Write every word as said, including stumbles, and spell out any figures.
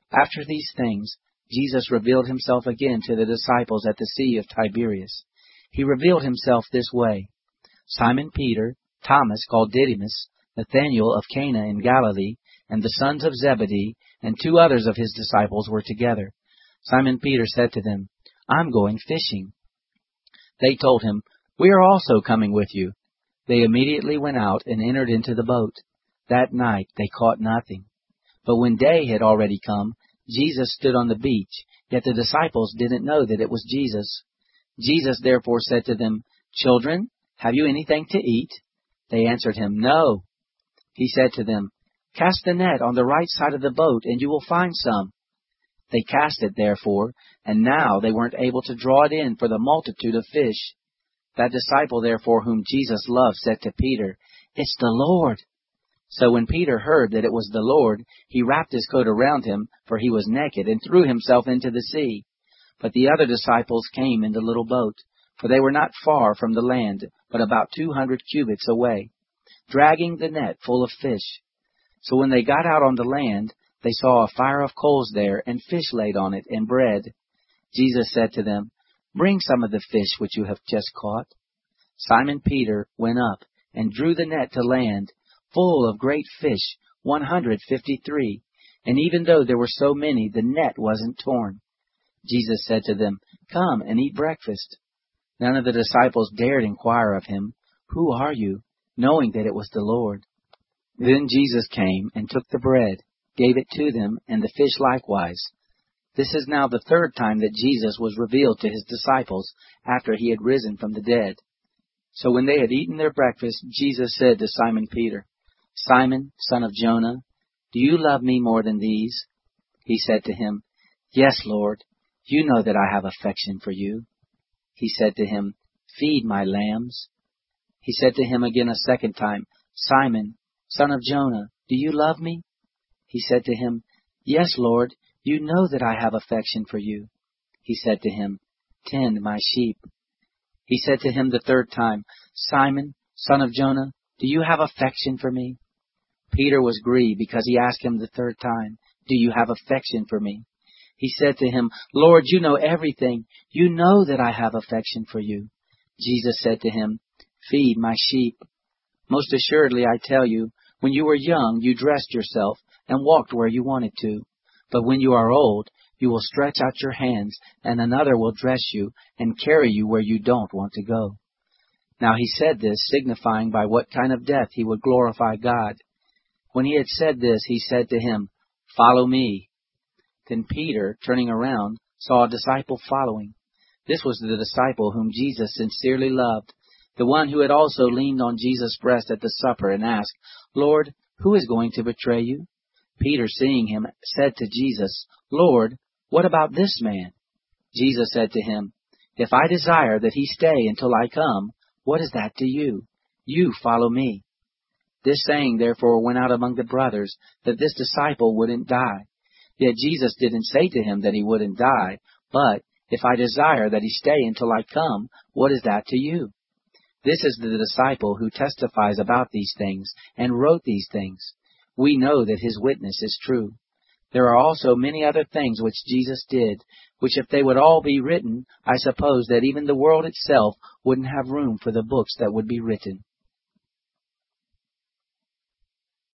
After these things, Jesus revealed himself again to the disciples at the Sea of Tiberias. He revealed himself this way. Simon Peter, Thomas called Didymus, Nathanael of Cana in Galilee, and the sons of Zebedee, and two others of his disciples were together. Simon Peter said to them, "I'm going fishing." They told him, "We are also coming with you." They immediately went out and entered into the boat. That night they caught nothing. But when day had already come, Jesus stood on the beach, yet the disciples didn't know that it was Jesus. Jesus therefore said to them, "Children, have you anything to eat?" They answered him, "No." He said to them, "Cast the net on the right side of the boat, and you will find some." They cast it, therefore, and now they weren't able to draw it in for the multitude of fish. That disciple, therefore, whom Jesus loved, said to Peter, "It's the Lord." So when Peter heard that it was the Lord, he wrapped his coat around him, for he was naked, and threw himself into the sea. But the other disciples came in the little boat, for they were not far from the land, but about two hundred cubits away, dragging the net full of fish. So when they got out on the land, they saw a fire of coals there, and fish laid on it, and bread. Jesus said to them, "Bring some of the fish which you have just caught." Simon Peter went up, and drew the net to land, full of great fish, one hundred fifty-three, and even though there were so many, the net wasn't torn. Jesus said to them, "Come and eat breakfast." None of the disciples dared inquire of him, "Who are you?" knowing that it was the Lord. Then Jesus came and took the bread, gave it to them, and the fish likewise. This is now the third time that Jesus was revealed to his disciples after he had risen from the dead. So when they had eaten their breakfast, Jesus said to Simon Peter, "Simon, son of Jonah, do you love me more than these?" He said to him, "Yes, Lord, you know that I have affection for you." He said to him, "Feed my lambs." He said to him again a second time, "Simon, son of Jonah, do you love me?" He said to him, "Yes, Lord, you know that I have affection for you." He said to him, "Tend my sheep." He said to him the third time, "Simon, son of Jonah, do you have affection for me?" Peter was grieved because he asked him the third time, "Do you have affection for me?" He said to him, "Lord, you know everything. You know that I have affection for you." Jesus said to him, "Feed my sheep. Most assuredly I tell you, when you were young you dressed yourself and walked where you wanted to. But when you are old, you will stretch out your hands, and another will dress you and carry you where you don't want to go." Now he said this, signifying by what kind of death he would glorify God. When he had said this, he said to him, "Follow me." Then Peter, turning around, saw a disciple following. This was the disciple whom Jesus sincerely loved, the one who had also leaned on Jesus' breast at the supper and asked, "Lord, who is going to betray you?" Peter, seeing him, said to Jesus, "Lord, what about this man?" Jesus said to him, "If I desire that he stay until I come, what is that to you? You follow me." This saying therefore went out among the brothers, that this disciple wouldn't die. Yet Jesus didn't say to him that he wouldn't die, but, "If I desire that he stay until I come, what is that to you?" This is the disciple who testifies about these things, and wrote these things. We know that his witness is true. There are also many other things which Jesus did, which if they would all be written, I suppose that even the world itself wouldn't have room for the books that would be written.